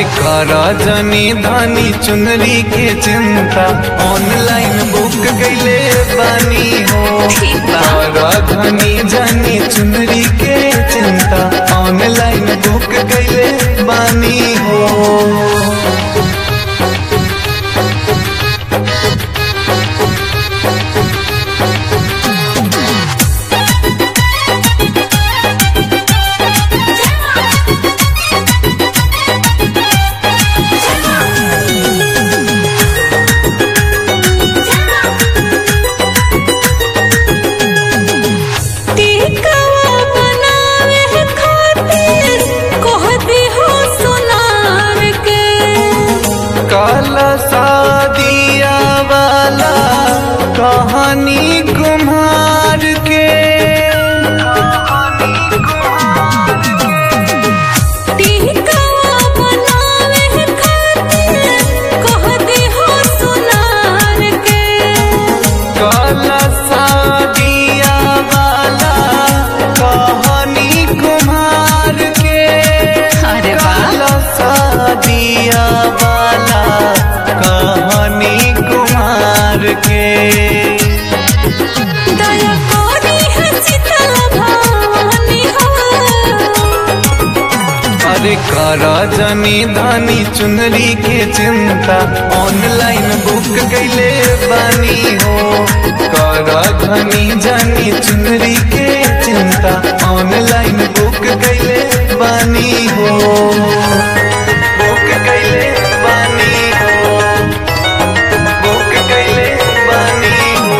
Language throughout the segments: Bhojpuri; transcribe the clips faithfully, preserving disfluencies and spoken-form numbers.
अरे करा जनी धानी चुनरी के चिंता ऑनलाइन बुक कैले बानी हो। करा धनी जानी चुनरी के चिंता ऑनलाइन बुक कैले बानी हो। काला सादिया वाला कहानी कुम्हार के काला सादिया वाला कहानी कुम्हार के काला सादिया वाला कहानी कुमार के दया कोरी है शीतल भवानी हो। अरे करा जनी धानी चुनरी के चिंता ऑनलाइन बुक कैले बानी हो। करा धनी जानी चुनरी के चिंता ऑनलाइन बुक कैले बानी हो। बुक कैले बानी हो। बुक कैले बानी हो।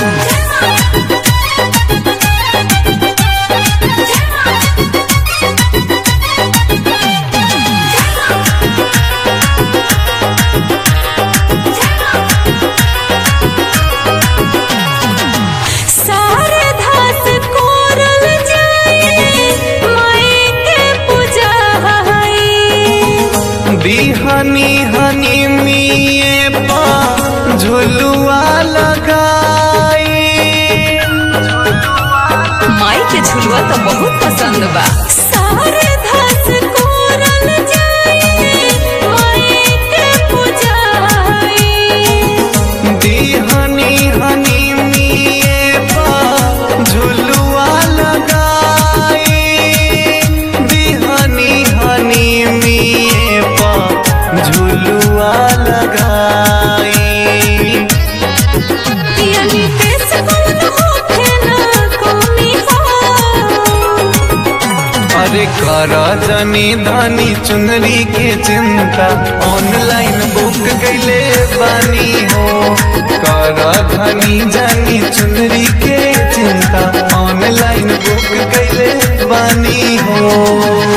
सारे धास कोरल जाए माई के पूजा है। बिहनी हनी मिए पा झुलुआ लगाई। माई के झुलुआ तो बहुत पसंद बा। सारे धास कोरल जाए माई के पूजा है। बिहनी हनी मिए पा झुलुआ लगाई। बिहनी हनी मिए पा झुलुआ लगाई। पियनी पे सकून होखे न कोमी हो। अरे करा जनी धानी चुनरी के चिंता ऑनलाइन बुक कैले बानी हो। करा धनी जानी चुनरी के चिंता ऑनलाइन बुक कैले बानी हो।